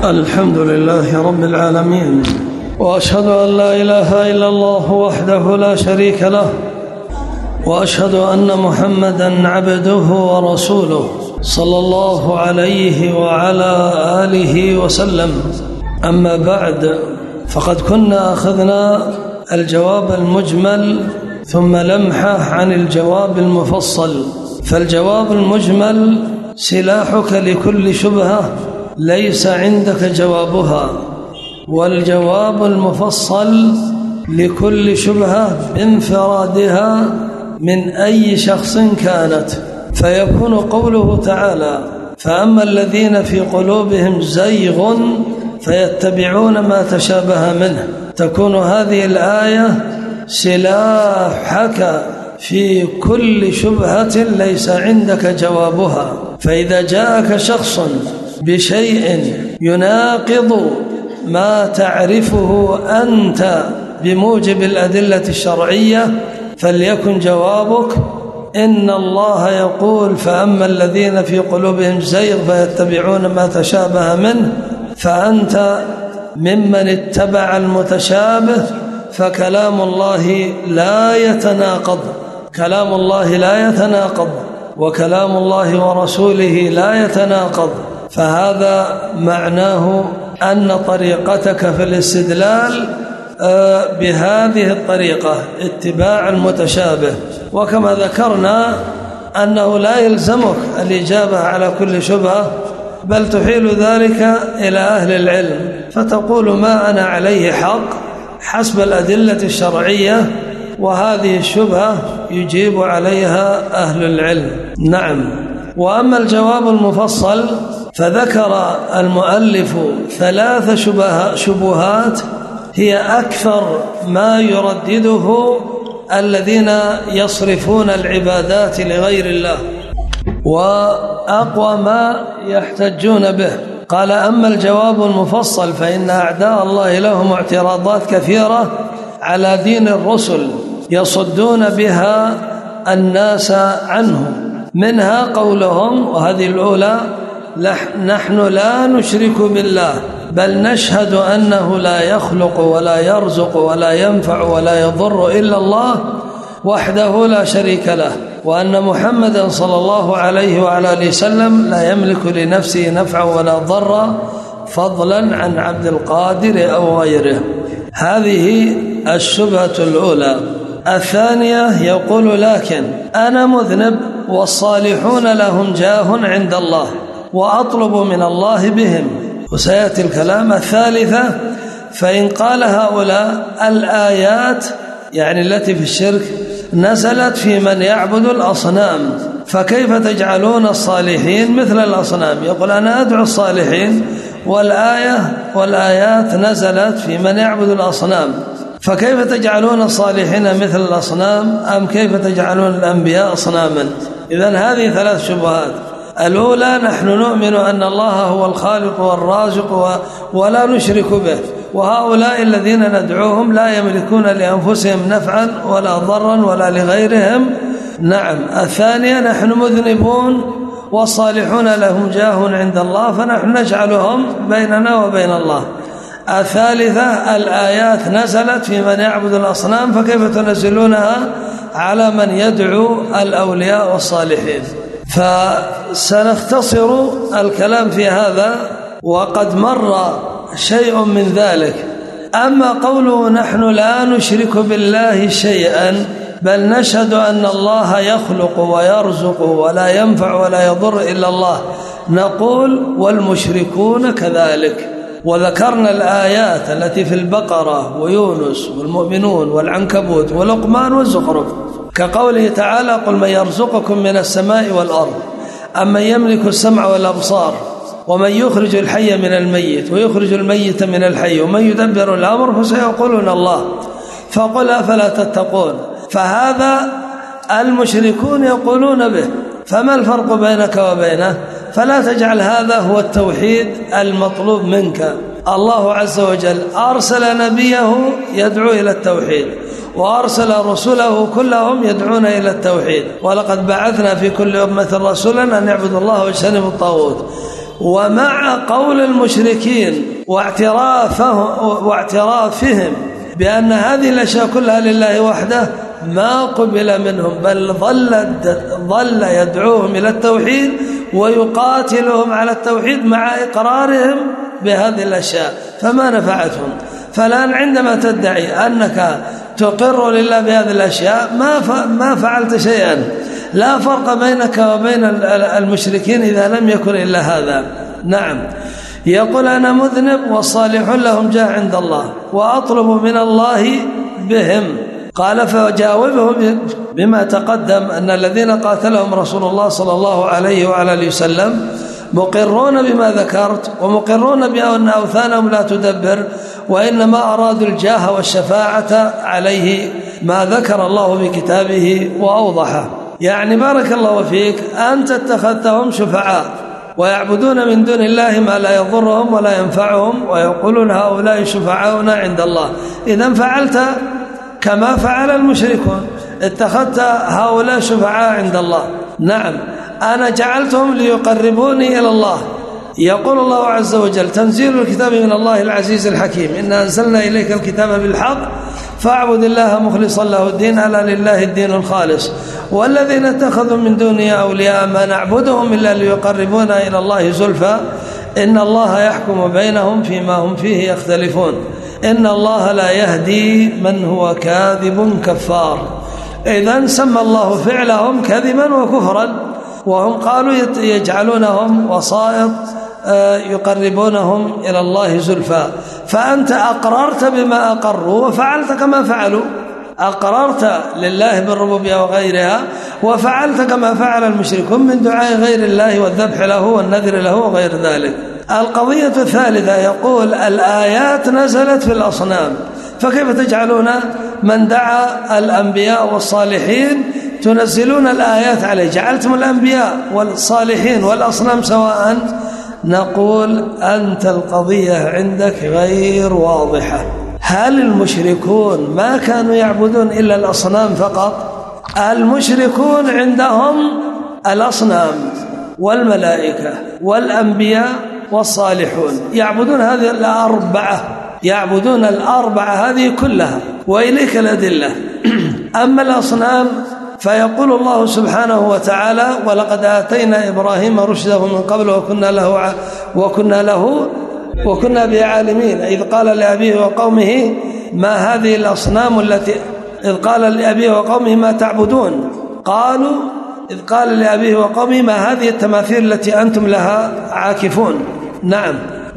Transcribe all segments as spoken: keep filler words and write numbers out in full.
الحمد لله رب العالمين، وأشهد أن لا إله إلا الله وحده لا شريك له، وأشهد أن محمدًا عبده ورسوله صلى الله عليه وعلى آله وسلم. أما بعد، فقد كنا أخذنا الجواب المجمل ثم لمحة عن الجواب المفصل. فالجواب المجمل سلاحك لكل شبهة ليس عندك جوابها، والجواب المفصل لكل شبهة بانفرادها من أي شخص كانت. فيكون قوله تعالى: فأما الذين في قلوبهم زيغ فيتبعون ما تشابه منه. تكون هذه الآية سلاحك في كل شبهة ليس عندك جوابها. فإذا جاءك شخص بشيء يناقض ما تعرفه أنت بموجب الأدلة الشرعية، فليكن جوابك: إن الله يقول فأما الذين في قلوبهم زيغ فيتبعون ما تشابه منه، فأنت ممن اتبع المتشابه، فكلام الله لا يتناقض، كلام الله لا يتناقض، وكلام الله ورسوله لا يتناقض. فهذا معناه أن طريقتك في الاستدلال بهذه الطريقة، اتباع المتشابه. وكما ذكرنا أنه لا يلزمك الإجابة على كل شبهة، بل تحيل ذلك إلى أهل العلم، فتقول: ما أنا عليه حق حسب الأدلة الشرعية، وهذه الشبهة يجيب عليها أهل العلم. نعم. وأما الجواب المفصل فذكر المؤلف ثلاث شبهات هي أكثر ما يردده الذين يصرفون العبادات لغير الله، وأقوى ما يحتجون به. قال: أما الجواب المفصل فإن أعداء الله لهم اعتراضات كثيرة على دين الرسل يصدون بها الناس عنه، منها قولهم، وهذه الأولى: نحن لا نشرك بالله بل نشهد أنه لا يخلق ولا يرزق ولا ينفع ولا يضر إلا الله وحده لا شريك له، وأن محمدا صلى الله عليه وعلى آله وسلم لا يملك لنفسه نفعا ولا ضرا فضلا عن عبد القادر أو غيره. هذه الشبهة الأولى. الثانية يقول: لكن أنا مذنب والصالحون لهم جاه عند الله وأطلب من الله بهم، وسيأتي الكلام. الثالثة: فإن قال هؤلاء الآيات يعني التي في الشرك نزلت في من يعبد الأصنام، فكيف تجعلون الصالحين مثل الأصنام؟ يقول: أنا أدعو الصالحين والآية والآيات نزلت في من يعبد الأصنام، فكيف تجعلون الصالحين مثل الأصنام؟ أم كيف تجعلون الأنبياء أصناما؟ إذن هذه ثلاث شبهات. الأولى: نحن نؤمن أن الله هو الخالق والرازق ولا نشرك به، وهؤلاء الذين ندعوهم لا يملكون لأنفسهم نفعا ولا ضرا ولا لغيرهم. نعم. الثانية: نحن مذنبون والصالحون لهم جاه عند الله، فنحن نجعلهم بيننا وبين الله. الثالثة: الآيات نزلت في من يعبد الأصنام، فكيف تنزلونها على من يدعو الأولياء والصالحين؟ فسنختصر الكلام في هذا، وقد مر شيء من ذلك. أما قوله: نحن لا نشرك بالله شيئا بل نشهد أن الله يخلق ويرزق ولا ينفع ولا يضر إلا الله، نقول: والمشركون كذلك. وذكرنا الآيات التي في البقرة ويونس والمؤمنون والعنكبوت ولقمان والزخرف، كقوله تعالى: قل من يرزقكم من السماء والأرض أمن يملك السمع والأبصار ومن يخرج الحي من الميت ويخرج الميت من الحي ومن يدبر الأمر، فسيقولون الله، فقل أفلا تتقون. فهذا المشركون يقولون به، فما الفرق بينك وبينه؟ فلا تجعل هذا هو التوحيد المطلوب منك. الله عز وجل أرسل نبيه يدعو إلى التوحيد، وأرسل رسله كلهم يدعون إلى التوحيد، ولقد بعثنا في كل أمة رسولا أن يعبدوا الله واجتنبوا الطاغوت. ومع قول المشركين واعترافهم, واعترافهم بأن هذه الأشياء كلها لله وحده ما قبل منهم، بل ظل, ظل يدعوهم إلى التوحيد ويقاتلهم على التوحيد مع إقرارهم بهذه الأشياء فما نفعتهم. فالآن عندما تدعي أنك تقر لله بهذه الأشياء ما ما فعلت شيئا، لا فرق بينك وبين المشركين إذا لم يكن إلا هذا. نعم. يقول أنا مذنب والصالحون لهم جاه عند الله وأطلب من الله بهم. قال فجاوبهم بما تقدم أن الذين قاتلهم رسول الله صلى الله عليه وعلى اله وسلم مقرون بما ذكرت ومقرون بأن أوثانهم لا تدبر، وإنما أرادوا الجاه والشفاعة عليه ما ذكر الله في كتابه وأوضحه. يعني بارك الله فيك، أنت اتخذتهم شفعاء ويعبدون من دون الله ما لا يضرهم ولا ينفعهم ويقولون هؤلاء شفعاؤنا عند الله. إذن فعلت كما فعل المشركون، اتخذت هؤلاء شفعاء عند الله. نعم. أنا جعلتهم ليقربوني إلى الله. يقول الله عز وجل تنزيل الكتاب من الله العزيز الحكيم إنا أنزلنا إليك الكتاب بالحق فاعبد الله مخلصا له الدين ألا لله الدين الخالص والذين اتخذوا من دونه أولياء ما نعبدهم إلا ليقربونا إلى الله زلفى إن الله يحكم بينهم فيما هم فيه يختلفون إن الله لا يهدي من هو كاذب كفار. إذن سمى الله فعلهم كذبا وكفرا، وهم قالوا يجعلونهم وسائط يقربونهم إلى الله زلفى. فأنت أقررت بما أقروا وفعلت كما فعلوا، أقررت لله بالربوبية وغيرها وفعلت كما فعل المشركون من دعاء غير الله والذبح له والنذر له وغير ذلك. القضية الثالثة يقول الآيات نزلت في الأصنام، فكيف تجعلون من دعا الأنبياء والصالحين تنزلون الآيات عليه؟ جعلتم الأنبياء والصالحين والأصنام سواء. نقول أنت القضية عندك غير واضحة. هل المشركون ما كانوا يعبدون إلا الأصنام فقط؟ المشركون عندهم الأصنام والملائكة والأنبياء والصالحون، يعبدون هذه الأربعة، يعبدون الأربعة هذه كلها وإليك الأدلة. أما الأصنام فيقول الله سبحانه وتعالى ولقد آتينا إبراهيم رشده من قبل وكنا له وكنا له وكنا به عالمين إذ قال لأبيه وقومه ما هذه الأصنام التي إذ قال لأبيه وقومه ما تعبدون قالوا إذ قال لأبيه وقومه ما هذه التماثيل التي أنتم لها عاكفون. نعم.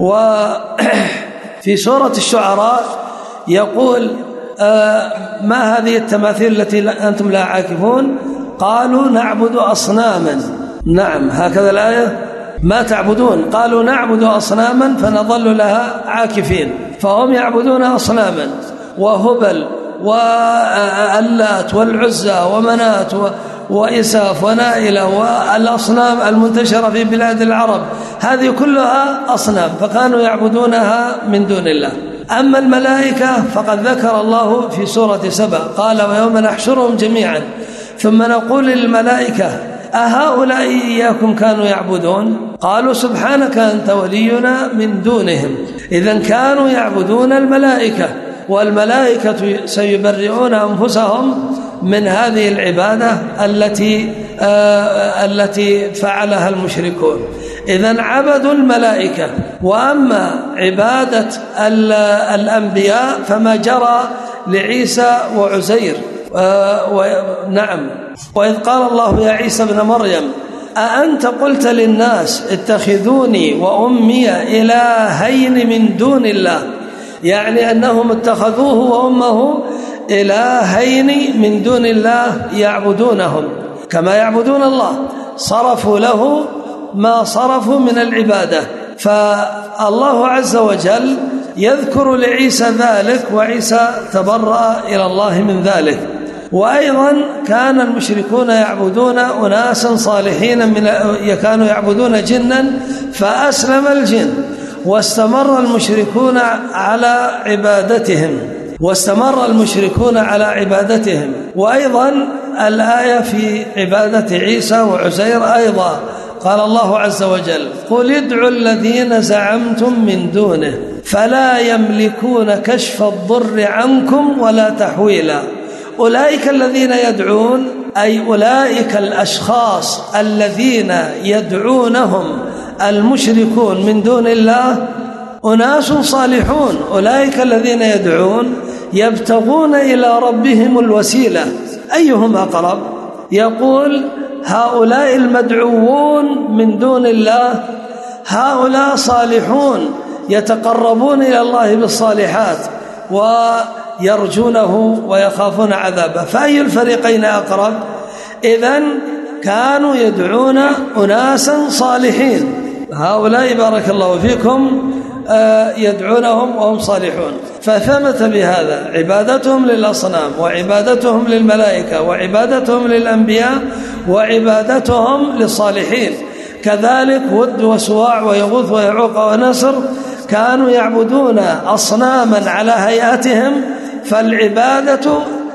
وفي سورة الشعراء يقول آه ما هذه التماثيل التي أنتم لها عاكفون قالوا نعبد أصناما. نعم هكذا الآية ما تعبدون قالوا نعبد أصناما فنظل لها عاكفين، فهم يعبدون أصناما وهبل واللات والعزى ومنات وإساف ونائلة والأصنام المنتشرة في بلاد العرب، هذه كلها أصنام فكانوا يعبدونها من دون الله. أما الملائكة فقد ذكر الله في سورة سبأ قال ويوم نحشرهم جميعا ثم نقول للملائكة أهؤلاء إياكم كانوا يعبدون قالوا سبحانك أنت ولينا من دونهم. إذن كانوا يعبدون الملائكة والملائكة سيبرئون أنفسهم من هذه العبادة التي آه التي فعلها المشركون. إذن عبدوا الملائكة. وأما عبادة الأنبياء فما جرى لعيسى وعزير آه نعم. وإذ قال الله يا عيسى ابن مريم أأنت قلت للناس اتخذوني وأمي إلهين من دون الله، يعني أنهم اتخذوه وأمه إلهين من دون الله يعبدونهم كما يعبدون الله، صرفوا له ما صرفوا من العبادة. فالله عز وجل يذكر لعيسى ذلك وعيسى تبرأ إلى الله من ذلك. وأيضا كان المشركون يعبدون أناسا صالحين من كانوا يعبدون جنا فأسلم الجن واستمر المشركون على عبادتهم واستمر المشركون على عبادتهم. وأيضا الآية في عبادة عيسى وعزير أيضا قال الله عز وجل قل ادعوا الذين زعمتم من دونه فلا يملكون كشف الضر عنكم ولا تحويلا. أولئك الذين يدعون أي أولئك الأشخاص الذين يدعونهم المشركون من دون الله أناس صالحون. أولئك الذين يدعون يبتغون إلى ربهم الوسيلة أيهم أقرب. يقول هؤلاء المدعوون من دون الله هؤلاء صالحون يتقربون إلى الله بالصالحات ويرجونه ويخافون عذابه، فأي الفريقين أقرب؟ إذن كانوا يدعون أناسا صالحين، هؤلاء بارك الله فيكم يدعونهم وهم صالحون، فثبت بهذا عبادتهم للأصنام وعبادتهم للملائكة وعبادتهم للأنبياء وعبادتهم للصالحين. كذلك ود وسواع ويغوث ويعوق ونسر كانوا يعبدون أصناما على هيئتهم، فالعبادة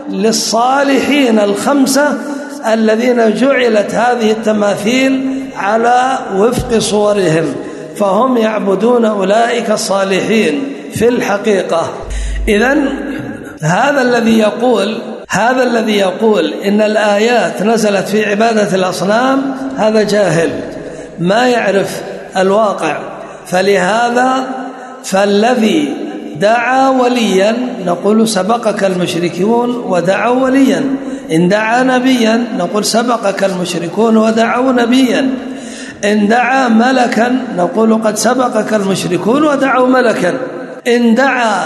للصالحين الخمسة الذين جعلت هذه التماثيل على وفق صورهم، فهم يعبدون أولئك الصالحين في الحقيقة. إذن هذا الذي يقول هذا الذي يقول إن الآيات نزلت في عبادة الأصنام هذا جاهل ما يعرف الواقع. فلهذا فالذي دعا وليا نقول سبقك المشركون ودعوا وليا، إن دعا نبيا نقول سبقك المشركون ودعوا نبيا، إن دعا ملكا نقول قد سبقك المشركون ودعوا ملكا، إن دعا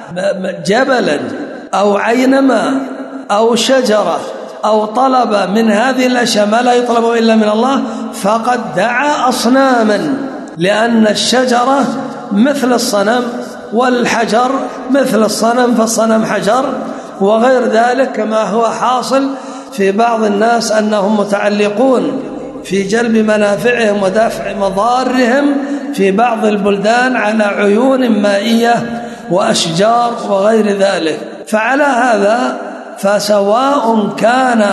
جبلا أو عين ماء أو شجرة أو طلب من هذه الأشياء ما لا يطلب إلا من الله فقد دعا أصناما، لأن الشجرة مثل الصنم والحجر مثل الصنم فالصنم حجر وغير ذلك، كما هو حاصل في بعض الناس أنهم متعلقون في جلب منافعهم ودفع مضارهم في بعض البلدان على عيون مائية وأشجار وغير ذلك. فعلى هذا فسواء كان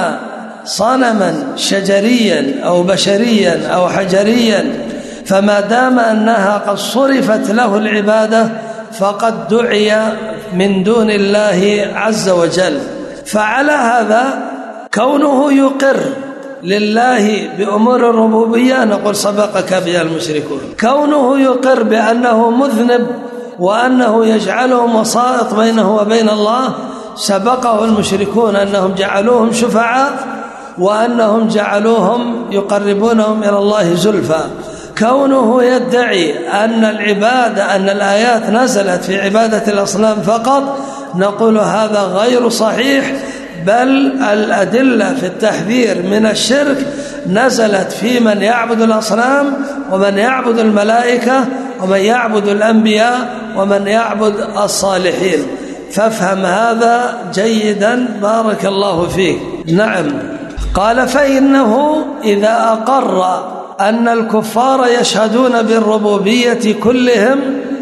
صنما شجريا أو بشريا أو حجريا فما دام أنها قد صرفت له العبادة فقد دعي من دون الله عز وجل. فعلى هذا كونه يقر لله بأمور الربوبية نقول سبقك بها المشركون، كونه يقر بأنه مذنب وأنه يجعلهم وسائط بينه وبين الله سبقه المشركون أنهم جعلوهم شفعاء وأنهم جعلوهم يقربونهم إلى الله زلفى. كونه يدعي أن العبادة أن الآيات نزلت في عبادة الأصنام فقط نقول هذا غير صحيح، بل الأدلة في التحذير من الشرك نزلت في من يعبد الأصنام ومن يعبد الملائكة ومن يعبد الأنبياء ومن يعبد الصالحين. فافهم هذا جيدا بارك الله فيك. نعم. قال فإنه إذا أقر أن الكفار يشهدون بالربوبية كلهم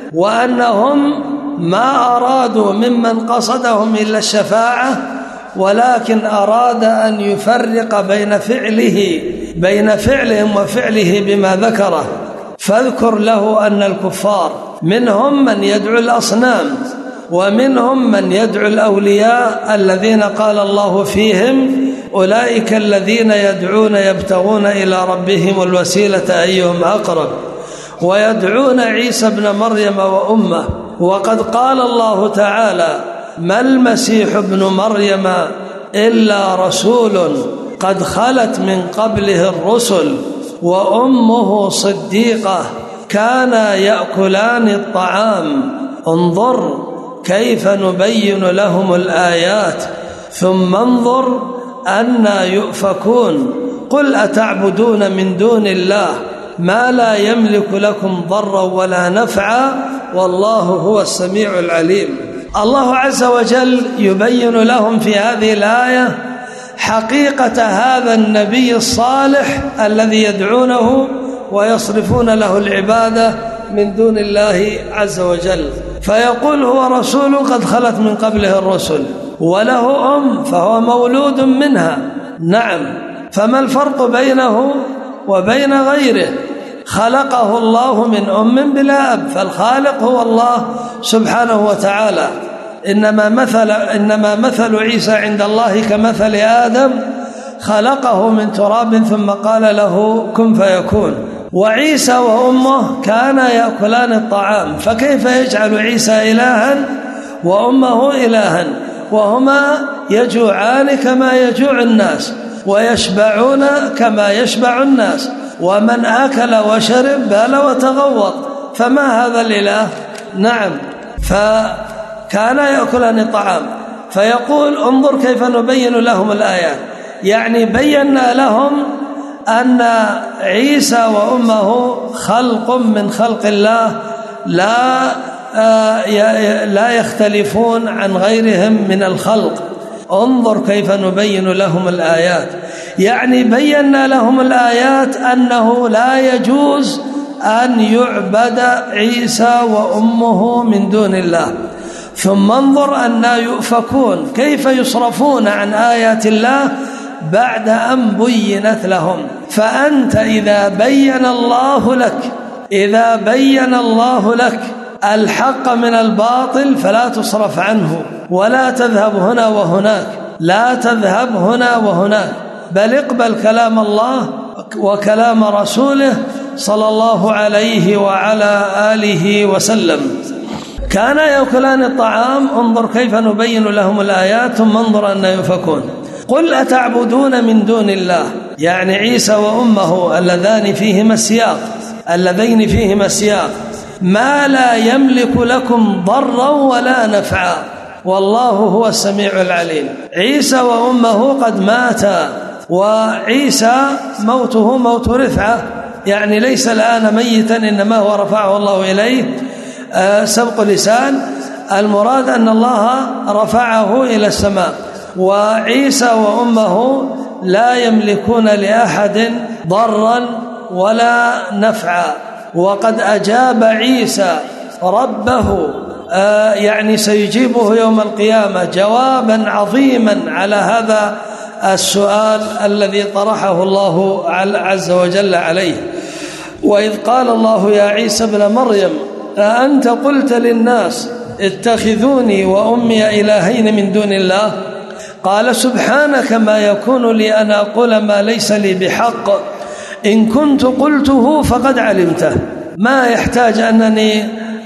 وأنهم ما أرادوا ممن قصدهم إلا الشفاعة ولكن أراد أن يفرق بين فعله بين فعلهم وفعله بما ذكره، فاذكر له أن الكفار منهم من يدعو الأصنام ومنهم من يدعو الأولياء الذين قال الله فيهم أولئك الذين يدعون يبتغون إلى ربهم الوسيلة أيهم أقرب، ويدعون عيسى ابن مريم وأمه. وقد قال الله تعالى ما المسيح ابن مريم إلا رسول قد خلت من قبله الرسل وأمه صديقة كانا يأكلان الطعام انظر كيف نبين لهم الآيات ثم انظر أنا يؤفكون قل أتعبدون من دون الله ما لا يملك لكم ضرا ولا نفعا والله هو السميع العليم. الله عز وجل يبين لهم في هذه الآية حقيقة هذا النبي الصالح الذي يدعونه ويصرفون له العبادة من دون الله عز وجل، فيقول هو رسول قد خلت من قبله الرسل وله أم فهو مولود منها. نعم، فما الفرق بينه وبين غيره، خلقه الله من أم بلا أب، فالخالق هو الله سبحانه وتعالى. إنما مثل, إنما مثل عيسى عند الله كمثل آدم خلقه من تراب ثم قال له كن فيكون. وعيسى وأمه كانا يأكلان الطعام، فكيف يجعل عيسى إلها وأمه إلها وهما يجوعان كما يجوع الناس ويشبعون كما يشبع الناس، ومن أكل وشرب بال وتغوط، فما هذا الإله؟ نعم، فكان يأكلان الطعام. فيقول انظر كيف نبين لهم الآيات، يعني بينا لهم أن عيسى وأمه خلق من خلق الله لا لا يختلفون عن غيرهم من الخلق. انظر كيف نبين لهم الآيات، يعني بينا لهم الآيات أنه لا يجوز أن يعبد عيسى وأمه من دون الله. ثم انظر أن يؤفكون، كيف يصرفون عن آيات الله بعد أن بينت لهم. فأنت إذا بين الله لك إذا بين الله لك الحق من الباطل فلا تصرف عنه، ولا تذهب هنا وهناك، لا تذهب هنا وهناك، بل اقبل كلام الله وكلام رسوله صلى الله عليه وعلى آله وسلم. كان يأكلان الطعام، انظر كيف نبين لهم الآيات ثم انظر أن يفكون. قل أتعبدون من دون الله، يعني عيسى وأمه اللذان فيهما السياق اللذين فيهما السياق ما لا يملك لكم ضرا ولا نفعا والله هو السميع العليم. عيسى وأمه قد ماتا، وعيسى موته موت رفعة، يعني ليس الآن ميتا إنما هو رفعه الله إليه آه سبق لسان، المراد أن الله رفعه إلى السماء. وعيسى وأمه لا يملكون لأحد ضرا ولا نفعا، وقد أجاب عيسى ربه آه يعني سيجيبه يوم القيامة جوابا عظيما على هذا السؤال الذي طرحه الله عز وجل عليه. وإذ قال الله يا عيسى ابن مريم أأنت قلت للناس اتخذوني وأمي إلهين من دون الله؟ قال سبحانك ما يكون لي أن أقول ما ليس لي بحق، إن كنت قلته فقد علمته. ما يحتاج أنني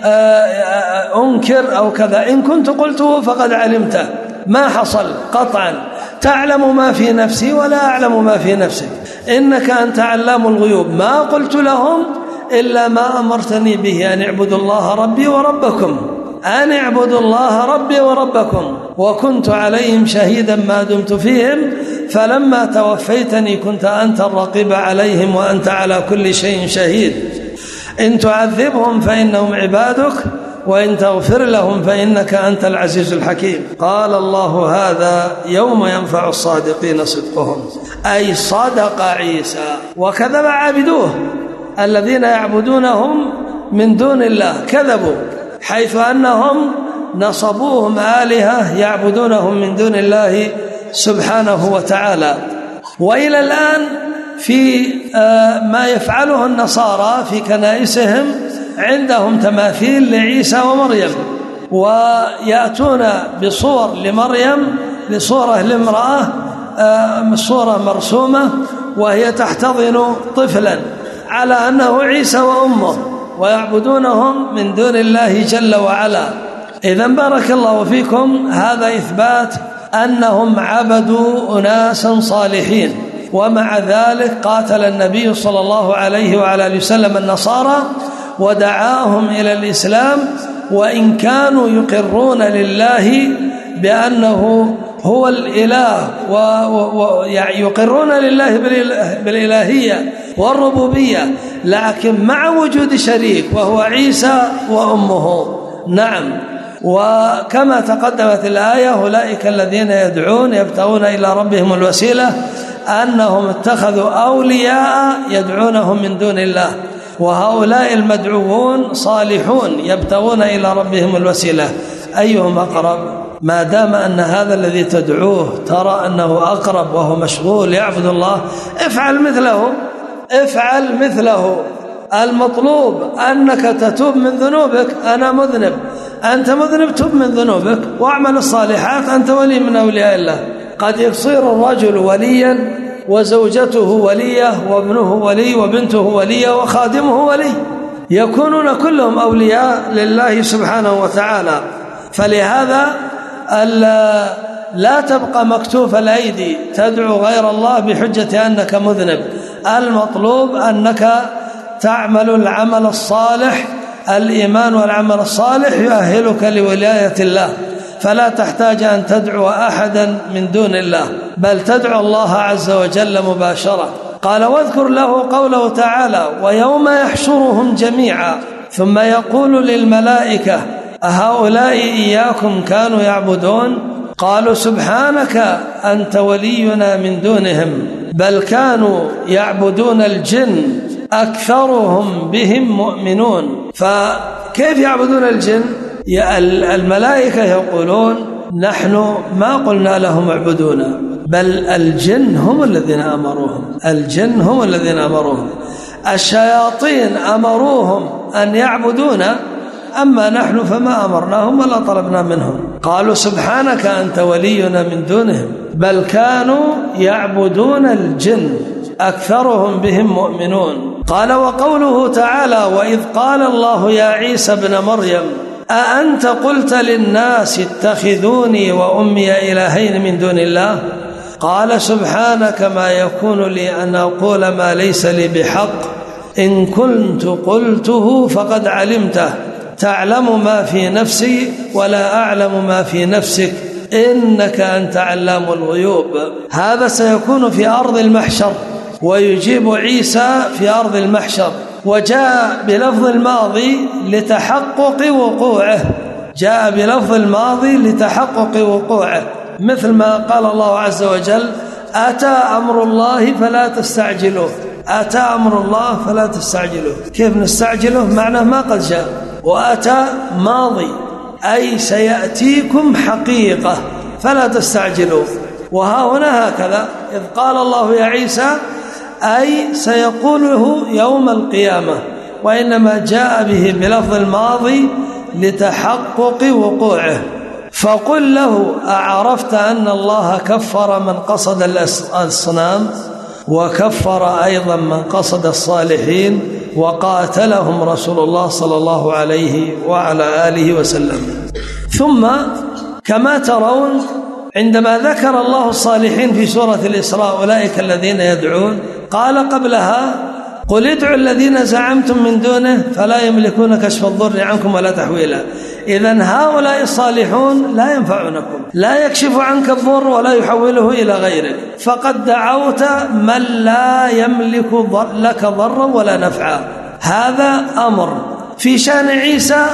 أنكر أو كذا، إن كنت قلته فقد علمته، ما حصل قطعا. تعلم ما في نفسي ولا أعلم ما في نفسك، إنك أنت علام الغيوب. ما قلت لهم إلا ما أمرتني به، أن اعبدوا الله ربي وربكم أن اعبدوا الله ربي وربكم، وكنت عليهم شهيدا ما دمت فيهم، فلما توفيتني كنت أنت الرقيب عليهم وأنت على كل شيء شهيد. إن تعذبهم فإنهم عبادك وإن تغفر لهم فإنك أنت العزيز الحكيم. قال الله هذا يوم ينفع الصادقين صدقهم، أي صدق عيسى وكذب عابدوه الذين يعبدونهم من دون الله، كذبوا حيث أنهم نصبوهم آلهة يعبدونهم من دون الله سبحانه وتعالى. وإلى الآن في ما يفعله النصارى في كنائسهم عندهم تماثيل لعيسى ومريم، ويأتون بصور لمريم، بصورة لامرأة، صورة مرسومة وهي تحتضن طفلا على أنه عيسى وأمه، ويعبدونهم من دون الله جل وعلا. إذن بارك الله فيكم، هذا إثبات أنهم عبدوا أناسا صالحين. ومع ذلك قاتل النبي صلى الله عليه وعلى آله وسلم النصارى ودعاهم إلى الإسلام، وإن كانوا يقرون لله بأنه هو الإله ويقرون لله بالإلهية والربوبية، لكن مع وجود شريك وهو عيسى وأمه. نعم، وكما تقدمت الآية أولئك الذين يدعون يبتغون إلى ربهم الوسيلة أنهم اتخذوا أولياء يدعونهم من دون الله، وهؤلاء المدعوون صالحون يبتغون إلى ربهم الوسيلة أيهم أقرب. ما دام أن هذا الذي تدعوه ترى أنه أقرب وهو مشغول يعبد الله، افعل مثله افعل مثله. المطلوب أنك تتوب من ذنوبك، أنا مذنب، أنت مذنب، تب من ذنوبك واعمل الصالحات، أنت ولي من أولياء الله. قد يصير الرجل وليا وزوجته ولية وابنه ولي وبنته ولية وخادمه ولي، يكونون كلهم أولياء لله سبحانه وتعالى. فلهذا لا تبقى مكتوف الأيدي تدعو غير الله بحجة أنك مذنب. المطلوب أنك تعمل العمل الصالح. الإيمان والعمل الصالح يؤهلك لولاية الله، فلا تحتاج أن تدعو أحدا من دون الله، بل تدعو الله عز وجل مباشرة. قال واذكر له قوله تعالى ويوم يحشرهم جميعا ثم يقول للملائكة أهؤلاء إياكم كانوا يعبدون؟ قالوا سبحانك أنت ولينا من دونهم بل كانوا يعبدون الجن أكثرهم بهم مؤمنون. فكيف يعبدون الجن؟ الملائكة يقولون نحن ما قلنا لهم اعبدونا، بل الجن هم الذين أمروهم، الجن هم الذين أمروهم، الشياطين أمروهم أن يعبدونا، أما نحن فما أمرناهم ولا طلبنا منهم. قالوا سبحانك أنت ولينا من دونهم بل كانوا يعبدون الجن أكثرهم بهم مؤمنون. قال وقوله تعالى وإذ قال الله يا عيسى ابن مريم أأنت قلت للناس اتخذوني وأمي إلهين من دون الله؟ قال سبحانك ما يكون لي أن أقول ما ليس لي بحق، إن كنت قلته فقد علمته، تعلم ما في نفسي ولا أعلم ما في نفسك، إنك أنت علام الغيوب. هذا سيكون في أرض المحشر، ويجيب عيسى في أرض المحشر، وجاء بلفظ الماضي لتحقق وقوعه، جاء بلفظ الماضي لتحقق وقوعه، مثل ما قال الله عز وجل أتى أمر الله فلا تستعجلوه، أتى أمر الله فلا تستعجلوه. كيف نستعجله؟ معناه ما قد جاء، وأتى ماضي أي سيأتيكم حقيقة فلا تستعجلوه. وها هنا هكذا إذ قال الله يا عيسى أي سيقوله يوم القيامة، وإنما جاء به بلفظ الماضي لتحقق وقوعه. فقل له أعرفت أن الله كفر من قصد الأصنام وكفر أيضا من قصد الصالحين وقاتلهم رسول الله صلى الله عليه وعلى آله وسلم. ثم كما ترون عندما ذكر الله الصالحين في سورة الإسراء أولئك الذين يدعون، قال قبلها قل ادعوا الذين زعمتم من دونه فلا يملكون كشف الضر عنكم ولا تحويلا. إذن هؤلاء الصالحون لا ينفعونكم، لا يكشف عنك الضر ولا يحوله إلى غيرك، فقد دعوت من لا يملك لك ضرا ولا نفعا. هذا أمر. في شأن عيسى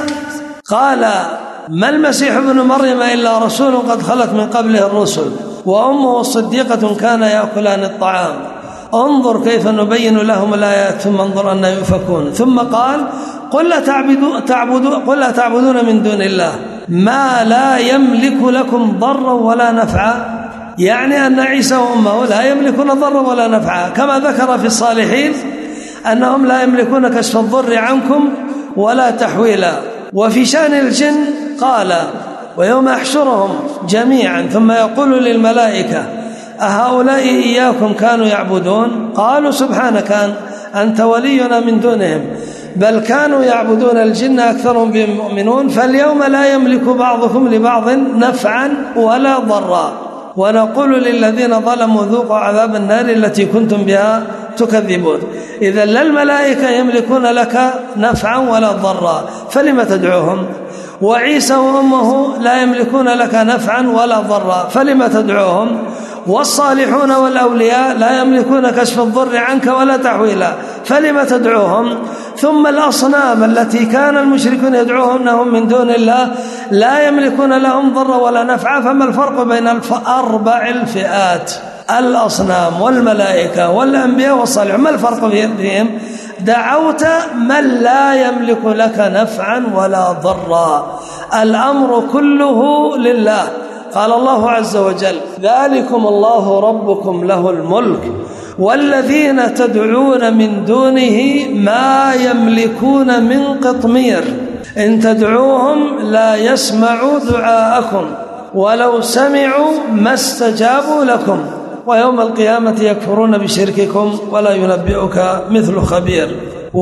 قال ما المسيح ابن مريم إلا رسول قد خلت من قبله الرسل وأمه صديقة كان يأكلان الطعام، انظر كيف نبين لهم الآيات ثم انظر أن يؤفكون. ثم قال قل لا تعبدون, تعبدون قل لا تعبدون من دون الله ما لا يملك لكم ضرا ولا نفعا، يعني أن عيسى وأمه لا يملكون ضرا ولا نفعا، كما ذكر في الصالحين أنهم لا يملكون كشف الضر عنكم ولا تحويلا. وفي شأن الجن قال ويوم يحشرهم جميعا ثم يقول للملائكة أهؤلاء إياكم كانوا يعبدون؟ قالوا سبحانك أنت ولينا من دونهم بل كانوا يعبدون الجن أكثرهم بهم مؤمنون، فاليوم لا يملك بعضكم لبعض نفعا ولا ضرا، ونقول للذين ظلموا ذوقوا عذاب النار التي كنتم بها تكذبون. إذا لا الملائكة يملكون لك نفعا ولا ضرا فلم تدعوهم، وعيسى وأمه لا يملكون لك نفعا ولا ضرا فلم تدعوهم، والصالحون والأولياء لا يملكون كشف الضر عنك ولا تحويلا فلم تدعوهم. ثم الأصنام التي كان المشركون يدعوهم من دون الله لا يملكون لهم ضر ولا نفع، فما الفرق بين أربع الفئات؟ الأصنام والملائكة والأنبياء والصالحون، ما الفرق بهم؟ دعوت من لا يملك لك نفعا ولا ضرا، الأمر كله لله. قال الله عز وجل ذلكم الله ربكم له الملك والذين تدعون من دونه ما يملكون من قطمير إن تدعوهم لا يسمعوا دعاءكم ولو سمعوا ما استجابوا لكم ويوم القيامة يكفرون بشرككم ولا ينبئك مثل خبير.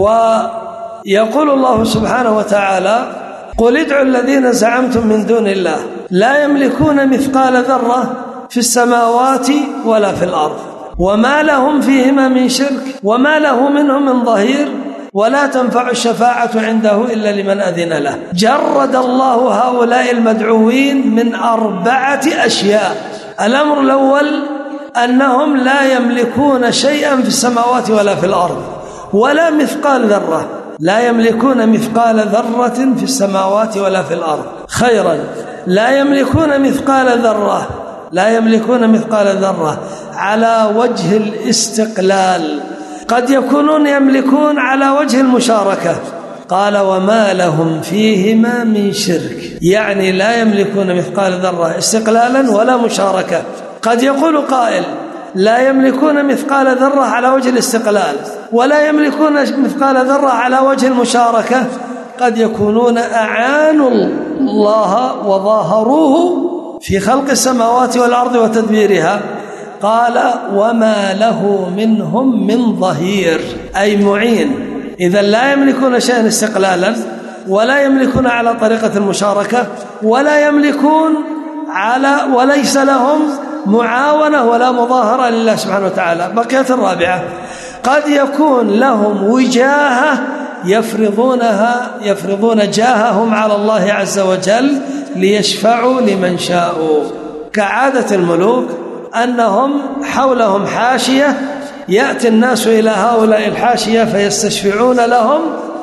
ويقول الله سبحانه وتعالى قل ادعوا الذين زعمتم من دون الله لا يملكون مثقال ذرة في السماوات ولا في الأرض وما لهم فيهما من شرك وما له منهم من ظهير ولا تنفع الشفاعة عنده إلا لمن أذن له. جرد الله هؤلاء المدعوين من أربعة أشياء. الأمر الأول أنهم لا يملكون شيئا في السماوات ولا في الأرض ولا مثقال ذرة، لا يملكون مثقال ذرة في السماوات ولا في الأرض. خيرا، لا يملكون مثقال ذرة، لا يملكون مثقال ذرة على وجه الاستقلال، قد يكونون يملكون على وجه المشاركة. قال وما لهم فيهما من شرك، يعني لا يملكون مثقال ذرة استقلالا ولا مشاركة. قد يقول قائل لا يملكون مثقال ذرة على وجه الاستقلال ولا يملكون مثقال ذرة على وجه المشاركة، قد يكونون أعانوا الله وظاهروه في خلق السماوات والأرض وتدبيرها. قال وما له منهم من ظهير أي معين. إذا لا يملكون شيئا استقلالا ولا يملكون على طريقة المشاركة ولا يملكون على وليس لهم معاونة ولا مظاهرة لله سبحانه وتعالى. بقيت الرابعة، قد يكون لهم وجاهة يفرضونها يفرضون جاههم على الله عز وجل ليشفعوا لمن شاءوا، كعادة الملوك أنهم حولهم حاشية يأتي الناس إلى هؤلاء الحاشية فيستشفعون لهم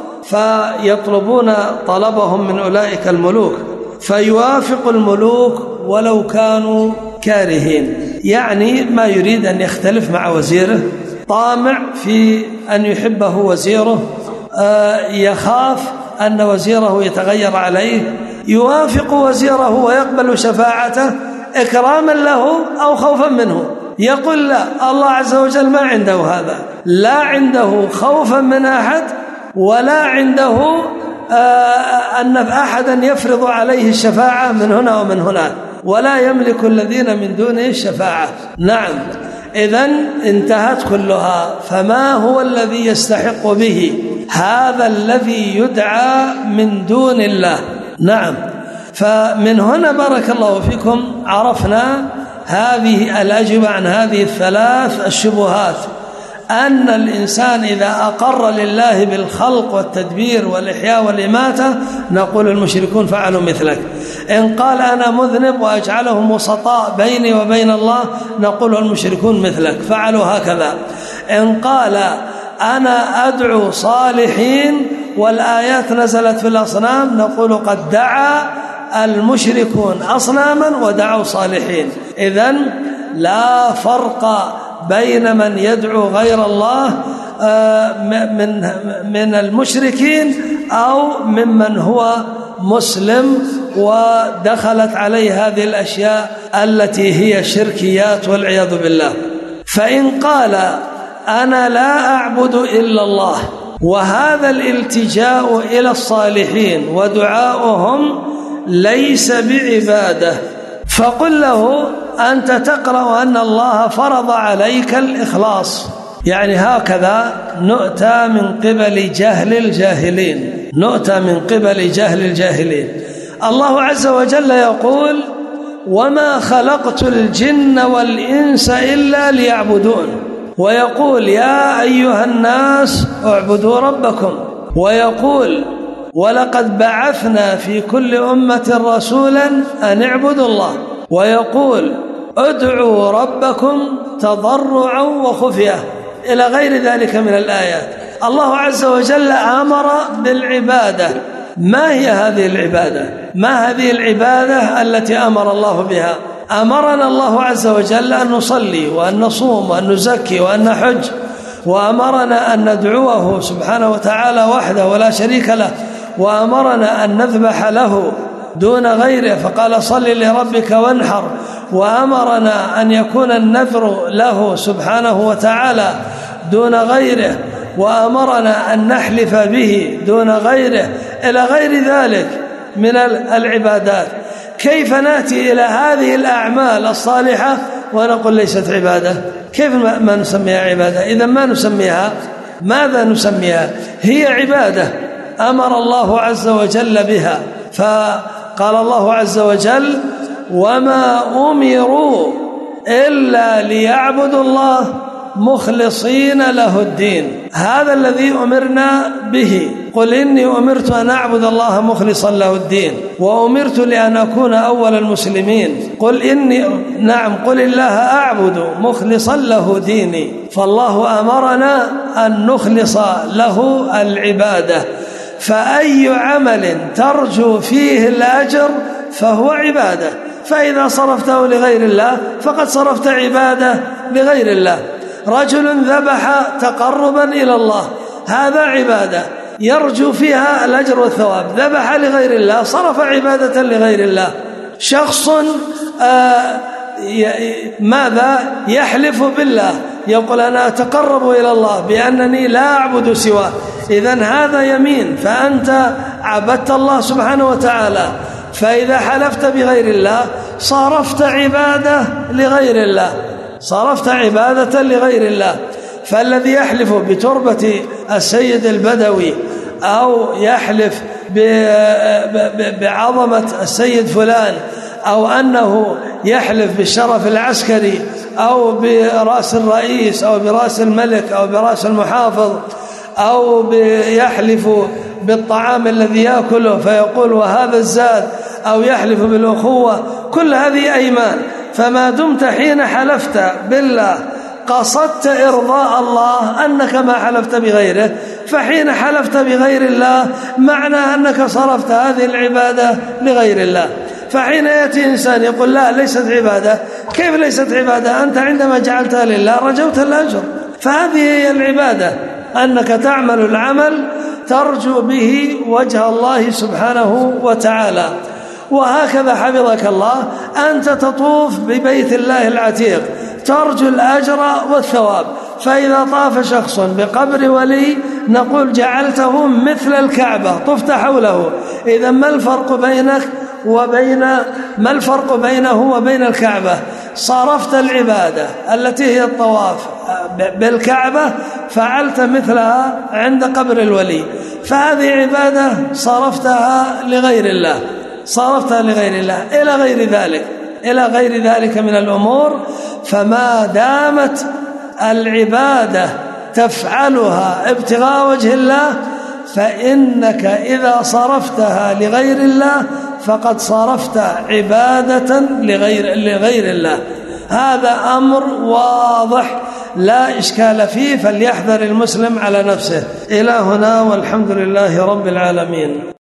فيطلبون طلبهم من أولئك الملوك فيوافق الملوك ولو كانوا كارهين، يعني ما يريد أن يختلف مع وزيره، طامع في أن يحبه وزيره، يخاف أن وزيره يتغير عليه، يوافق وزيره ويقبل شفاعته إكراما له أو خوفا منه. يقول لا، الله عز وجل ما عنده هذا، لا عنده خوفا من أحد ولا عنده أن أحدا يفرض عليه الشفاعة من هنا ومن هناك، ولا يملك الذين من دونه الشفاعة. نعم، إذن انتهت كلها. فما هو الذي يستحق به؟ هذا الذي يدعى من دون الله. نعم، فمن هنا بارك الله فيكم عرفنا هذه الأجوبة عن هذه الثلاث الشبهات، أن الإنسان إذا أقر لله بالخلق والتدبير والإحياء والإماتة نقول المشركون فعلوا مثلك. إن قال أنا مذنب وأجعلهم وسطاء بيني وبين الله نقول المشركون مثلك فعلوا هكذا. إن قال أنا أدعو صالحين والآيات نزلت في الأصنام نقول قد دعا المشركون أصناما ودعوا صالحين. إذن لا فرق بين من يدعو غير الله من من المشركين أو ممن هو مسلم ودخلت عليه هذه الأشياء التي هي شركيات والعياذ بالله. فإن قال أنا لا أعبد إلا الله وهذا الالتجاء إلى الصالحين ودعاؤهم ليس بعبادة، فقل له أنت تقرأ أن الله فرض عليك الإخلاص، يعني هكذا نؤتى من قبل جهل الجاهلين، نؤتى من قبل جهل الجاهلين. الله عز وجل يقول وما خلقت الجن والإنس إلا ليعبدون، ويقول يا أيها الناس اعبدوا ربكم، ويقول ولقد بعثنا في كل أمة رسولا أن اعبدوا الله، ويقول ادعوا ربكم تضرعا وخفية إلى غير ذلك من الآيات. الله عز وجل أمر بالعبادة. ما هي هذه العبادة؟ ما هذه العبادة التي أمر الله بها؟ أمرنا الله عز وجل أن نصلي وأن نصوم وأن نزكي وأن نحج، وأمرنا أن ندعوه سبحانه وتعالى وحده ولا شريك له، وأمرنا أن نذبح له دون غيره، فقال صل لربك وانحر، وأمرنا أن يكون النذر له سبحانه وتعالى دون غيره، وأمرنا أن نحلف به دون غيره، إلى غير ذلك من العبادات. كيف نأتي إلى هذه الأعمال الصالحة ونقول ليست عبادة؟ كيف ما نسميها عبادة؟ إذا ما نسميها ماذا نسميها؟ هي عبادة أمر الله عز وجل بها. فقال الله عز وجل وما أمروا إلا ليعبدوا الله مخلصين له الدين. هذا الذي أمرنا به. قل إني أمرت أن أعبد الله مخلصا له الدين، وأمرت لأن أكون أول المسلمين. قل إني نعم قل الله أعبد مخلصا له ديني. فالله أمرنا أن نخلص له العبادة، فأي عمل ترجو فيه الأجر فهو عبادة. فإذا صرفته لغير الله فقد صرفت عبادة لغير الله. رجل ذبح تقربا إلى الله، هذا عبادة يرجو فيها الأجر والثواب. ذبح لغير الله صرف عبادة لغير الله. شخص آه ماذا يحلف بالله، يقول أنا أتقرب إلى الله بأنني لا أعبد سواه، إذن هذا يمين، فأنت عبدت الله سبحانه وتعالى. فإذا حلفت بغير الله صرفت عبادة لغير الله، صرفت عبادة لغير الله. فالذي يحلف بتربة السيد البدوي أو يحلف بعظمة السيد فلان، أو أنه يحلف بالشرف العسكري أو برأس الرئيس أو برأس الملك أو برأس المحافظ، أو يحلف بالطعام الذي يأكله فيقول وهذا الزاد، أو يحلف بالأخوة، كل هذه أيمان. فما دمت حين حلفت بالله قصدت إرضاء الله أنك ما حلفت بغيره، فحين حلفت بغير الله معنى أنك صرفت هذه العبادة لغير الله. فحين يأتي إنسان يقول لا ليست عبادة، كيف ليست عبادة؟ أنت عندما جعلتها لله رجوت الأجر. فهذه هي العبادة، أنك تعمل العمل ترجو به وجه الله سبحانه وتعالى. وهكذا حفظك الله أنت تطوف ببيت الله العتيق ترجو الأجر والثواب. فإذا طاف شخص بقبر ولي نقول جعلته مثل الكعبة طفت حوله. إذا ما الفرق بينك وبين ما الفرق بينه وبين الكعبة؟ صرفت العبادة التي هي الطواف بالكعبة فعلت مثلها عند قبر الولي، فهذه عبادة صرفتها لغير الله، صرفتها لغير الله إلى غير ذلك إلى غير ذلك من الأمور. فما دامت العبادة تفعلها ابتغاء وجه الله فإنك إذا صرفتها لغير الله فقد صرفت عبادة لغير, لغير الله. هذا أمر واضح لا إشكال فيه، فليحذر المسلم على نفسه. إلى هنا والحمد لله رب العالمين.